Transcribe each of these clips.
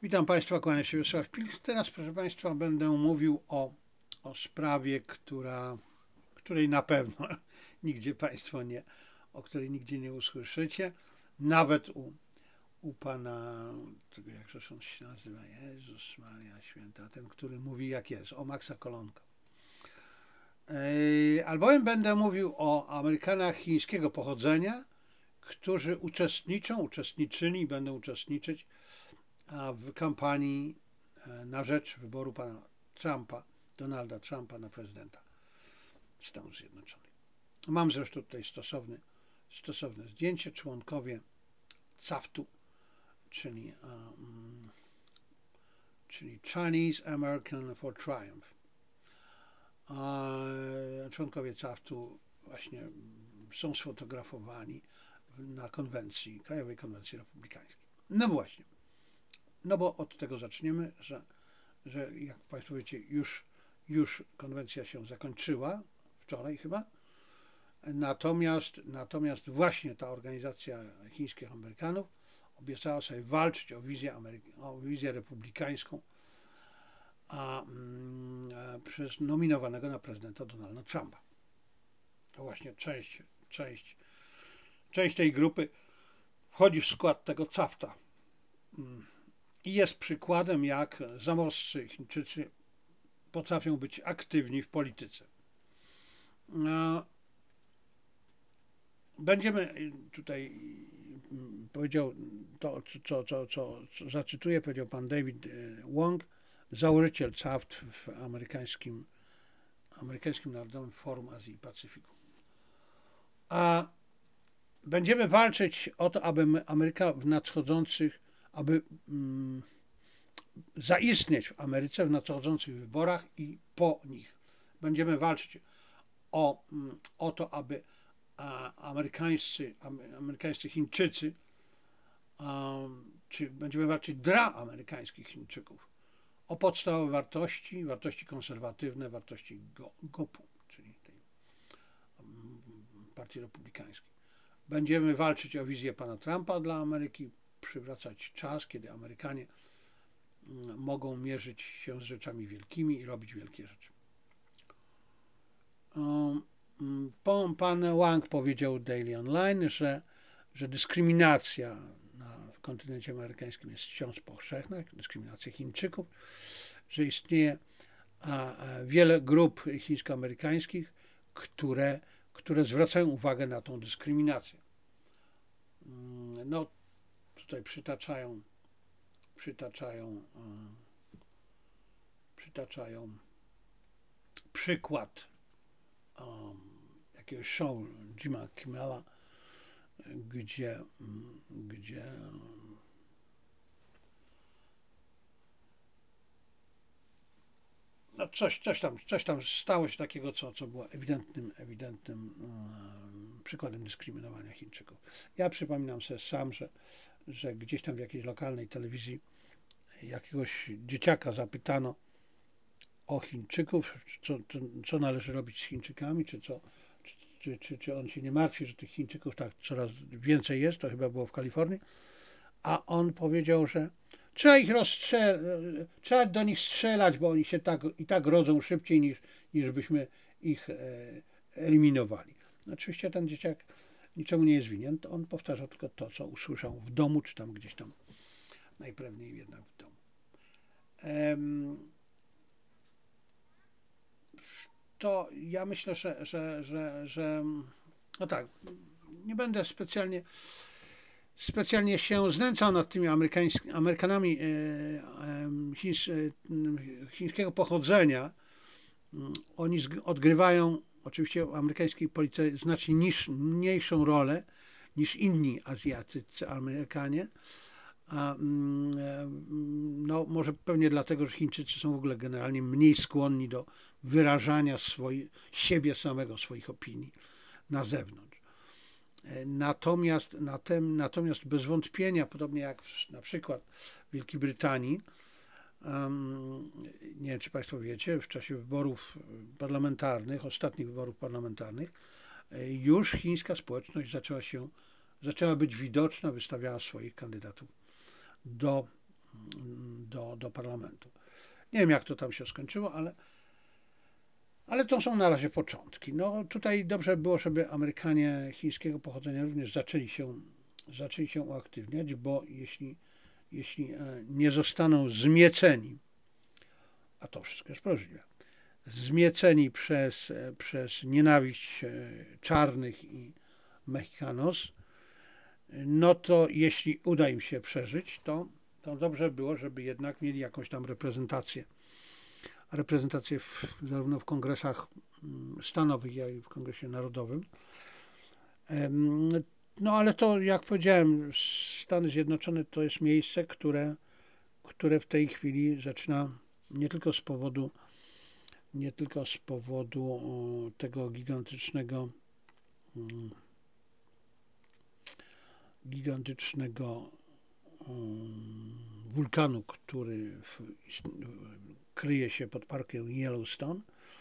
Witam Państwa, kłania się Wiesław Pilch. Teraz, proszę Państwa, będę mówił o sprawie, której na pewno nigdzie Państwo nie, o której nigdzie nie usłyszycie. Nawet u pana, tego jak on się nazywa, Jezus Maria Święta, ten, który mówi jak jest, o Maxa Kolonka. Albowiem będę mówił o Amerykanach chińskiego pochodzenia, którzy uczestniczyli i będą uczestniczyć w kampanii na rzecz wyboru pana Trumpa, Donalda Trumpa na prezydenta Stanów Zjednoczonych. Mam zresztą tutaj stosowne zdjęcie. Członkowie CAFT-u, czyli Chinese American for Triumph. Członkowie CAFT-u właśnie są sfotografowani na konwencji, Krajowej Konwencji Republikańskiej. No właśnie, no bo od tego zaczniemy, że jak Państwo wiecie, już konwencja się zakończyła, wczoraj chyba, natomiast właśnie ta organizacja chińskich Amerykanów obiecała sobie walczyć o wizję republikańską przez nominowanego na prezydenta Donalda Trumpa. To właśnie część tej grupy wchodzi w skład tego CAFTA i jest przykładem, jak zamożni Chińczycy potrafią być aktywni w polityce. Będziemy tutaj, powiedział to, co zacytuję, powiedział pan David Wong, założyciel CAFT w amerykańskim Narodowym Forum Azji i Pacyfiku. A będziemy walczyć o to, aby Ameryka w nadchodzących, aby zaistnieć w Ameryce w nadchodzących wyborach i po nich. Będziemy walczyć o to, aby amerykańscy Chińczycy, czy będziemy walczyć dla amerykańskich Chińczyków o podstawowe wartości konserwatywne, wartości GOP-u, czyli tej Partii Republikańskiej. Będziemy walczyć o wizję pana Trumpa dla Ameryki, przywracać czas, kiedy Amerykanie mogą mierzyć się z rzeczami wielkimi i robić wielkie rzeczy. Pan Wang powiedział Daily Online, że dyskryminacja na kontynencie amerykańskim jest wciąż powszechna, dyskryminacja Chińczyków, że istnieje wiele grup chińsko-amerykańskich, które zwracają uwagę na tą dyskryminację. No, tutaj przytaczają przykład jakiegoś show Jima Kimmela, gdzie no coś tam stało się takiego, co było ewidentnym przykładem dyskryminowania Chińczyków. Ja przypominam sobie sam, że gdzieś tam w jakiejś lokalnej telewizji jakiegoś dzieciaka zapytano o Chińczyków, co należy robić z Chińczykami, czy on się nie martwi, że tych Chińczyków tak coraz więcej jest, to chyba było w Kalifornii, a on powiedział, że trzeba do nich strzelać, bo oni się tak rodzą szybciej niż byśmy ich eliminowali. Oczywiście ten dzieciak niczemu nie jest winien, to on powtarzał tylko to, co usłyszał w domu, czy tam gdzieś tam, najpewniej jednak w domu. To ja myślę, że no tak, nie będę specjalnie się znęcał nad tymi Amerykanami chińskiego pochodzenia. Oni odgrywają oczywiście w amerykańskiej polityce znacznie mniejszą rolę niż inni azjatyccy Amerykanie. No, może pewnie dlatego, że Chińczycy są w ogóle generalnie mniej skłonni do wyrażania siebie samego, swoich opinii na zewnątrz. Natomiast bez wątpienia, podobnie jak na przykład w Wielkiej Brytanii, nie wiem, czy Państwo wiecie, w czasie wyborów parlamentarnych, ostatnich wyborów parlamentarnych, już chińska społeczność zaczęła być widoczna, wystawiała swoich kandydatów do parlamentu. Nie wiem, jak to tam się skończyło, ale to są na razie początki. No tutaj dobrze było, żeby Amerykanie chińskiego pochodzenia również zaczęli się uaktywniać, bo jeśli nie zostaną zmieceni, a to wszystko jest możliwe, zmieceni przez nienawiść czarnych i Mexicanos, no to jeśli uda im się przeżyć, to dobrze było, żeby jednak mieli jakąś tam reprezentację zarówno w kongresach stanowych, jak i w Kongresie Narodowym. No ale to, jak powiedziałem, Stany Zjednoczone to jest miejsce, które w tej chwili zaczyna nie tylko z powodu tego gigantycznego wulkanu, który kryje się pod parkiem Yellowstone,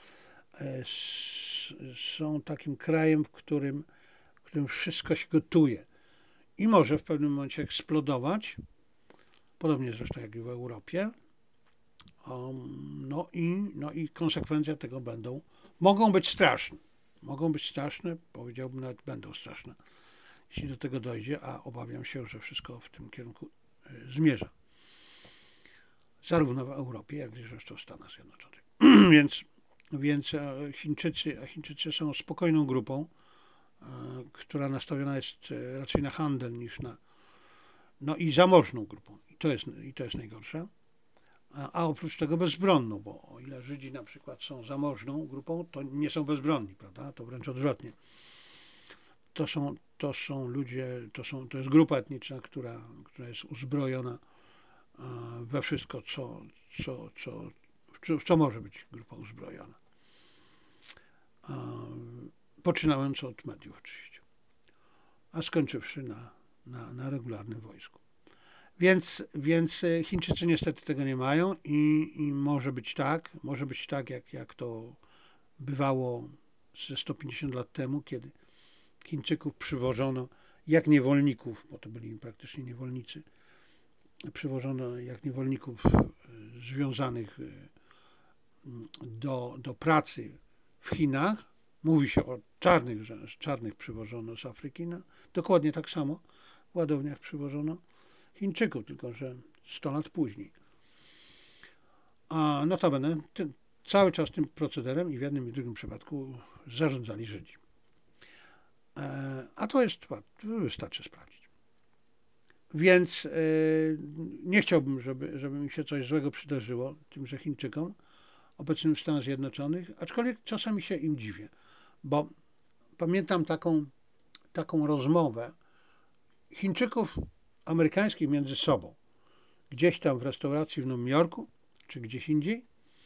są takim krajem, w którym wszystko się gotuje i może w pewnym momencie eksplodować, podobnie zresztą jak i w Europie. No i konsekwencje tego mogą być straszne, powiedziałbym nawet będą straszne, jeśli do tego dojdzie, a obawiam się, że wszystko w tym kierunku zmierza. Zarówno w Europie, jak i zresztą w Stanach Zjednoczonych. Więc Chińczycy są spokojną grupą, która nastawiona jest raczej na handel niż no i zamożną grupą. I to jest najgorsze. A oprócz tego bezbronną, bo o ile Żydzi na przykład są zamożną grupą, to nie są bezbronni, prawda? To wręcz odwrotnie. To są ludzie, to jest grupa etniczna, która jest uzbrojona we wszystko, w co może być grupa uzbrojona. Poczynając od mediów oczywiście, a skończywszy na regularnym wojsku. Więc Chińczycy niestety tego nie mają i może być tak jak to bywało ze 150 lat temu, kiedy Chińczyków przywożono jak niewolników, bo to byli praktycznie niewolnicy, przywożono jak niewolników związanych do pracy w Chinach. Mówi się o czarnych, że czarnych przywożono z Afryki. No, dokładnie tak samo w ładowniach przywożono Chińczyków, tylko że 100 lat później. A notabene cały czas tym procederem i w jednym i w drugim przypadku zarządzali Żydzi. A to wystarczy sprawdzić. Więc nie chciałbym, żeby mi się coś złego przydarzyło tymże Chińczykom obecnym w Stanach Zjednoczonych, aczkolwiek czasami się im dziwię, bo pamiętam taką rozmowę Chińczyków amerykańskich między sobą, gdzieś tam w restauracji w Nowym Jorku, czy gdzieś indziej.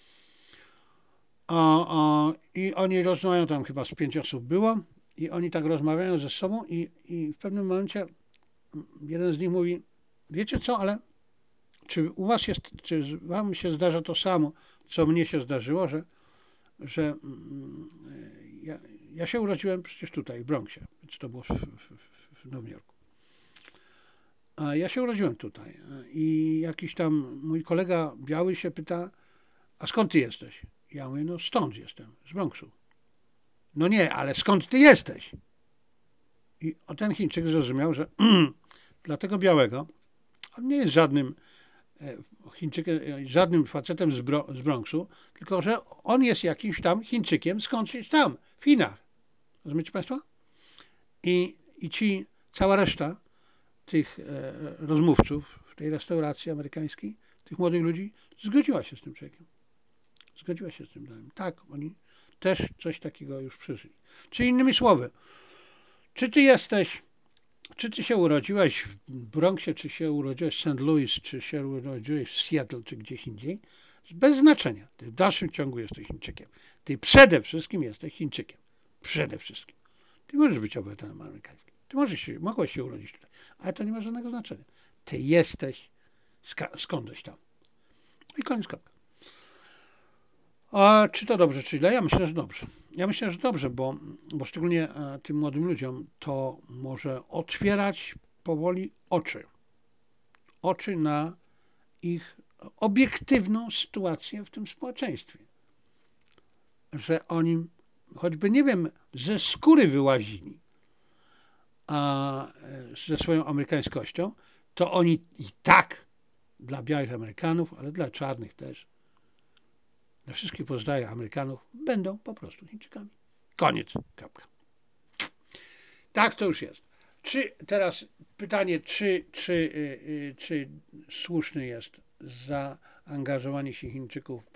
I oni rozmawiają, tam chyba z 5 osób było, i oni tak rozmawiają ze sobą i w pewnym momencie jeden z nich mówi, wiecie co, ale czy wam się zdarza to samo, co mnie się zdarzyło, że ja się urodziłem przecież tutaj, w Bronxie, więc to było w Nowym Jorku. A ja się urodziłem tutaj i jakiś tam mój kolega biały się pyta, a skąd ty jesteś? Ja mówię, no stąd jestem, z Bronxu. No nie, ale skąd ty jesteś? I ten Chińczyk zrozumiał, że dla tego białego on nie jest żadnym Chińczykiem, żadnym facetem z Bronxu, tylko że on jest jakimś tam Chińczykiem skądś tam, w Chinach. Rozumiecie Państwo? I cała reszta tych rozmówców w tej restauracji amerykańskiej, tych młodych ludzi, zgodziła się z tym człowiekiem. Zgodziła się z tym. Tak, oni też coś takiego już przeżyli. Czy innymi słowy, czy ty się urodziłeś w Bronxie, czy się urodziłeś w St. Louis, czy się urodziłeś w Seattle, czy gdzieś indziej, bez znaczenia. Ty w dalszym ciągu jesteś Chińczykiem. Ty przede wszystkim jesteś Chińczykiem. Przede wszystkim. Ty możesz być obywatelem amerykańskim. Mogłeś się urodzić tutaj, ale to nie ma żadnego znaczenia. Ty jesteś skądś tam. I koniec kropka. A czy to dobrze, czy źle? Ja myślę, że dobrze. Ja myślę, że dobrze, bo szczególnie tym młodym ludziom to może otwierać powoli oczy na ich obiektywną sytuację w tym społeczeństwie, że oni choćby, nie wiem, ze skóry wyłazili ze swoją amerykańskością, to oni i tak dla białych Amerykanów, ale dla czarnych też, dla wszystkich pozostałych Amerykanów będą po prostu Chińczykami. Koniec. Kropka. Tak to już jest. Teraz pytanie, czy słuszny jest zaangażowanie się Chińczyków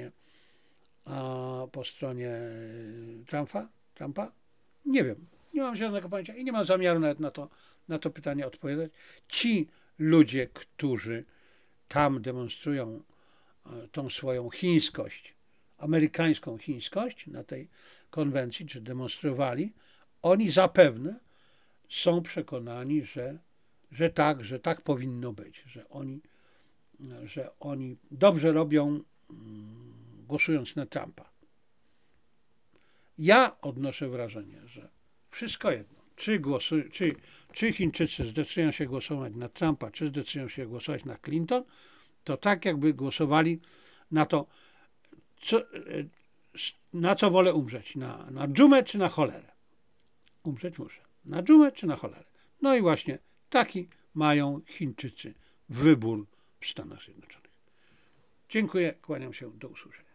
po stronie Trumpa? Nie wiem. Nie mam żadnego pojęcia i nie mam zamiaru nawet na to pytanie odpowiadać. Ci ludzie, którzy tam demonstrują tą swoją chińskość, amerykańską chińskość na tej konwencji, czy demonstrowali, oni zapewne są przekonani, że tak powinno być, że oni dobrze robią, głosując na Trumpa. Ja odnoszę wrażenie, że wszystko jedno, czy Chińczycy zdecydują się głosować na Trumpa, czy zdecydują się głosować na Clinton, to tak jakby głosowali na to, na co wolę umrzeć, na dżumę czy na cholerę. Umrzeć muszę. Na dżumę czy na cholerę. No i właśnie taki mają Chińczycy wybór w Stanach Zjednoczonych. Dziękuję, kłaniam się, do usłyszenia.